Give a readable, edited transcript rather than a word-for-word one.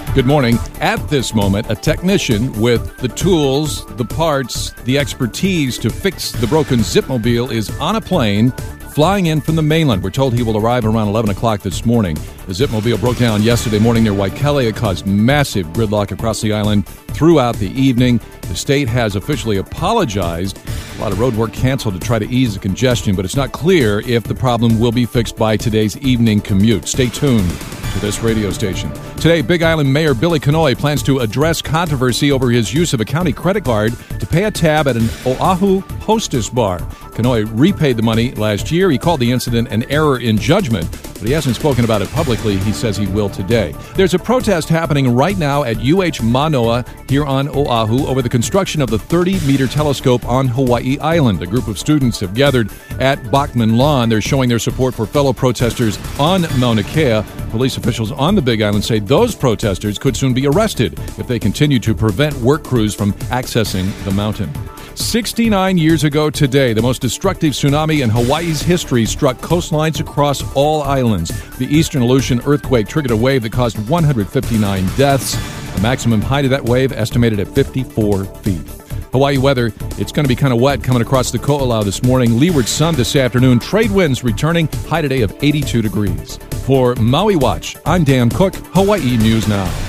Good morning. At this moment, a technician with the tools, the parts, the expertise to fix the broken Zipmobile is on a plane flying in from the mainland. We're told he will arrive around 11 o'clock this morning. The Zipmobile broke down yesterday morning near Waikele. It caused massive gridlock across the island throughout the evening. The state has officially apologized. A lot of road work canceled to try to ease the congestion, but it's not clear if the problem will be fixed by today's evening commute. Stay tuned to this radio station. Today, Big Island Mayor Billy Kenoi plans to address controversy over his use of a county credit card to pay a tab at an Oahu Hostess bar. Kenoi repaid the money last year. He called the incident an error in judgment, but he hasn't spoken about it publicly. He says he will today. There's a protest happening right now at UH Manoa here on Oahu over the construction of the 30-meter telescope on Hawaii Island. A group of students have gathered at Bachman Lawn. They're showing their support for fellow protesters on Mauna Kea. Police officials on the Big Island say those protesters could soon be arrested if they continue to prevent work crews from accessing the mountain. 69 years ago today, the most destructive tsunami in Hawaii's history struck coastlines across all islands. The Eastern Aleutian earthquake triggered a wave that caused 159 deaths. The maximum height of that wave estimated at 54 feet. Hawaii weather, it's going to be kind of wet coming across the Ko'olau this morning. Leeward sun this afternoon. Trade winds returning. High today of 82 degrees. For Maui Watch, I'm Dan Cook, Hawaii News Now.